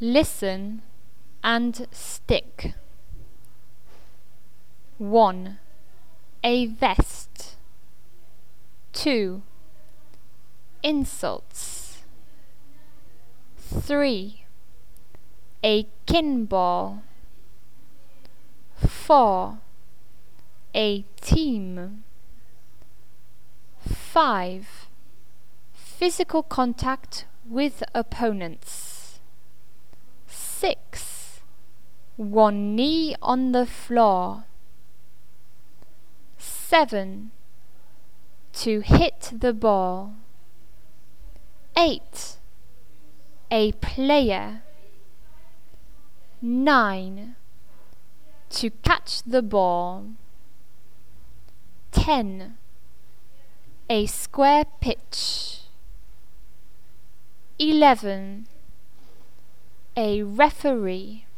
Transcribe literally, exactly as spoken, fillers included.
Listen and stick. one. A vest. two. Insults. three. A kinball. four. A team. five. Physical contact with opponents. six. One knee on the floor. seven. To hit the ball. eight. A player. nine. To catch the ball. ten. A square pitch. eleven. A referee.